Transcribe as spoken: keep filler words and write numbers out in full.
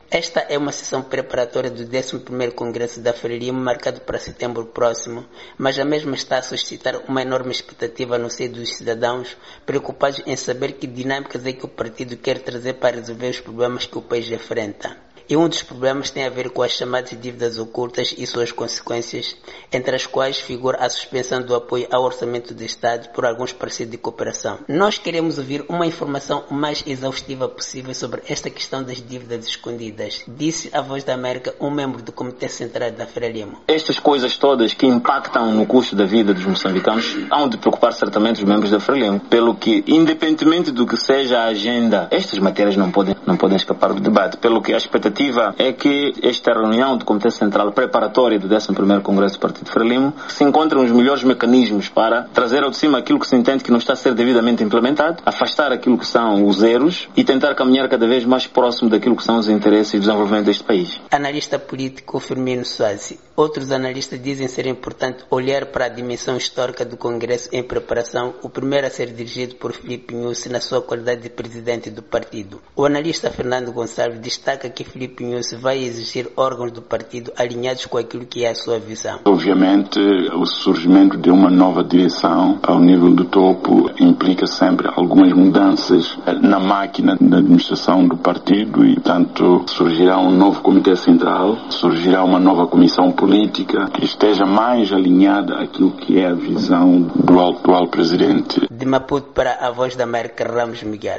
Esta é uma sessão preparatória do décimo primeiro Congresso da Frelimo, marcado para setembro próximo, mas a mesma está a suscitar uma enorme expectativa no seio dos cidadãos, preocupados em saber que dinâmicas é que o partido quer trazer para resolver os problemas que o país enfrenta. E um dos problemas tem a ver com as chamadas dívidas ocultas e suas consequências, entre as quais figura a suspensão do apoio ao orçamento do Estado por alguns parceiros de cooperação. Nós queremos ouvir uma informação o mais exaustiva possível sobre esta questão das dívidas escondidas, disse a Voz da América um membro do Comitê Central da Frelimo. Estas coisas todas que impactam no custo da vida dos moçambicanos hão de preocupar certamente os membros da Frelimo, pelo que, independentemente do que seja a agenda, estas matérias não podem, não podem escapar do debate, pelo que a expectativa é que esta reunião do Comitê Central preparatória do décimo primeiro Congresso do Partido Frelimo se encontrem os melhores mecanismos para trazer ao de cima aquilo que se entende que não está a ser devidamente implementado, afastar aquilo que são os erros e tentar caminhar cada vez mais próximo daquilo que são os interesses e o desenvolvimento deste país. Analista político Firmino Soazi. Outros analistas dizem ser importante olhar para a dimensão histórica do Congresso em preparação, o primeiro a ser dirigido por Filipe Nyusi na sua qualidade de presidente do partido. O analista Fernando Gonçalves destaca que Filipe Nyusi vai exigir órgãos do partido alinhados com aquilo que é a sua visão. Obviamente, o surgimento de uma nova direção ao nível do topo implica sempre algumas mudanças na máquina da administração do partido e, portanto, surgirá um novo comitê central, surgirá uma nova comissão política que esteja mais alinhada àquilo que é a visão do atual presidente. De Maputo para a Voz da América, Ramos Miguel.